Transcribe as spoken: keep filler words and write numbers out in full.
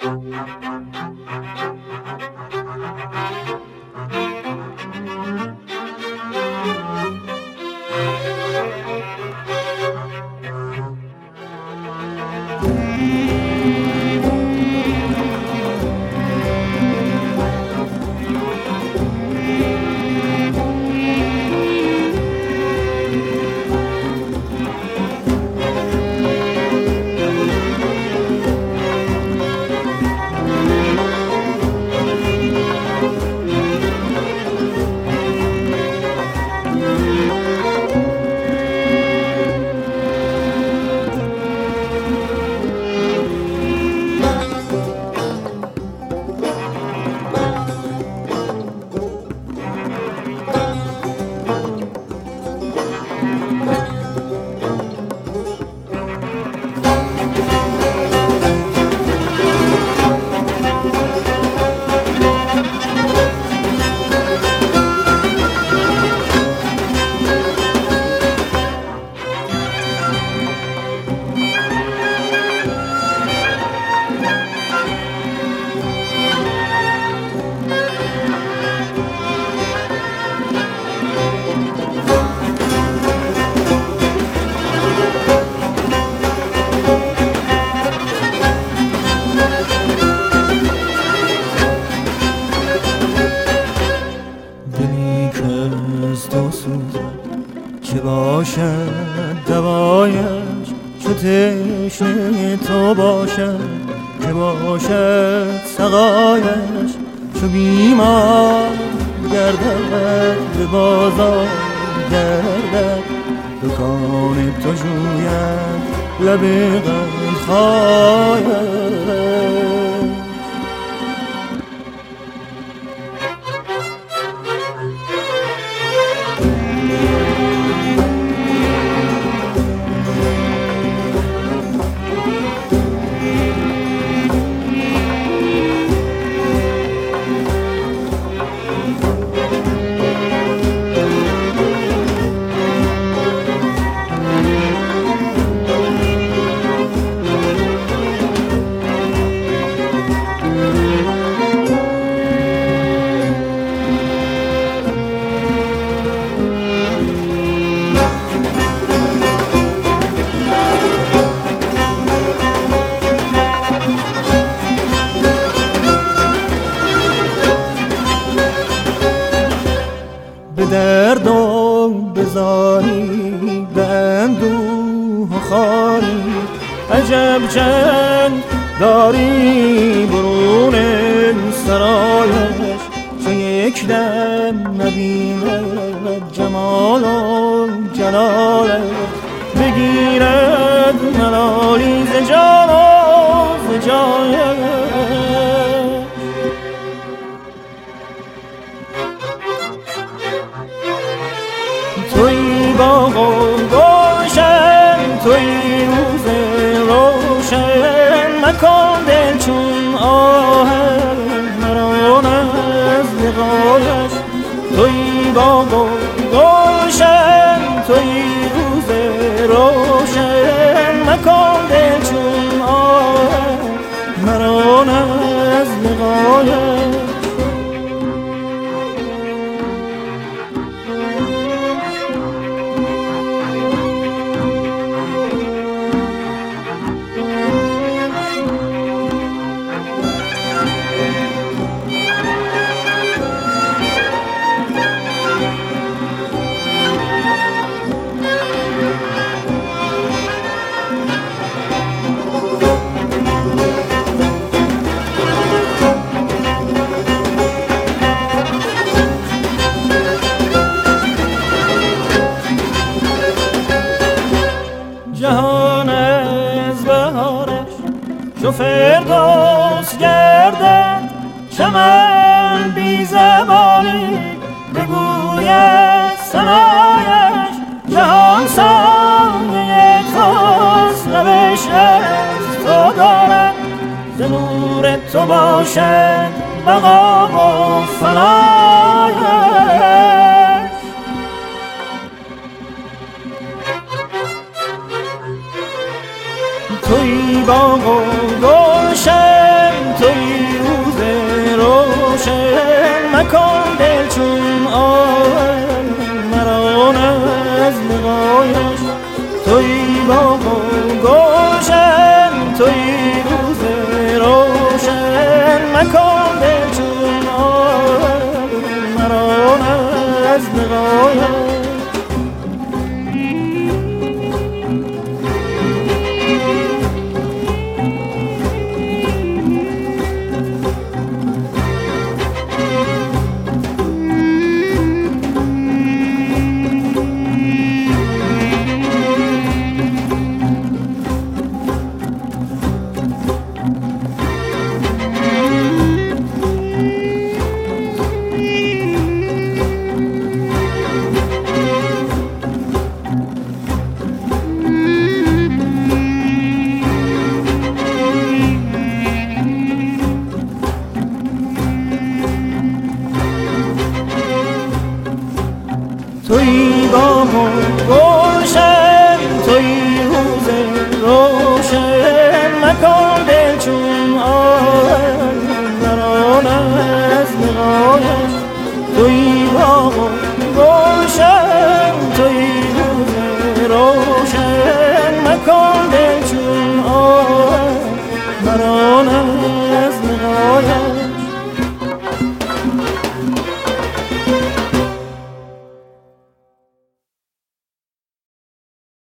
که باشد دوایش چو تشنه تو باشد، که باشد سقایش چو بیمار گردد به بازار گردد، دکان تو جوید لب قندخایش. به درد و بزاری به اندوه و خاری، عجب چند داری برون سرایش، چو یک دم نبیند جمال و جلالش، بگیرد ملالی ز جان و ز جایش. توی باغ و گلشن، توی روز روشن، مکن دل چون آهن مران از لقایش. توی باغ و گلشن، توی روز روشن، مکن دل چون آهن مران از لقایش. جهان از بهارش چو فردوس گردد، چمن بی زبانی بگوید ثنایش. جهان سایه توست، روش از تو دارد، ز نور تو باشد بقا و فنایش. توی باغ و گلشن، روشن مکن دل چون آن مرا از لقایش. توی باغ و گلشن توی روز روشن مکن دل چون آن مرا از لقایش. توی باغ و گلشن توی روز روشن مکن دل چون آن مرا از لقایش. توی باغ و گلشن توی روز روشن مکن دل چون آن مرا